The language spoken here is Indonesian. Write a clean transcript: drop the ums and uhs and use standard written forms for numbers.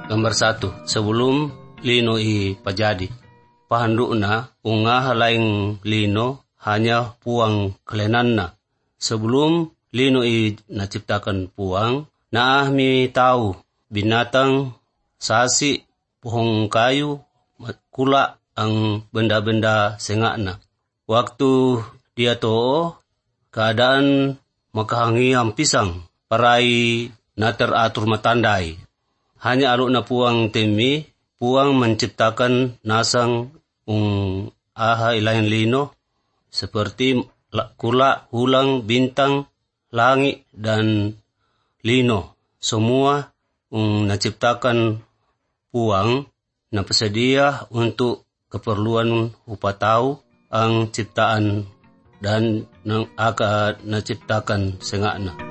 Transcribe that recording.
Gambar 1. Sebelum lino i pajadi. Pahandukna unga laing lino hanya puang kelenanna. Sebelum lino i naciptakan puang, naah mi tahu binatang, sasi, pohon kayu, kula ang benda-benda sengakna. Waktu dia to keadaan makahangiam pisang, parai na teratur matandai. Hanya aluk na puang temi, puang menciptakan nasang aha ilahin lino, seperti kula, hulang, bintang, langit, dan lino. Semua menciptakan puang na bersedia untuk keperluan upatau ang ciptaan dan nang aka naciptakan sengakna.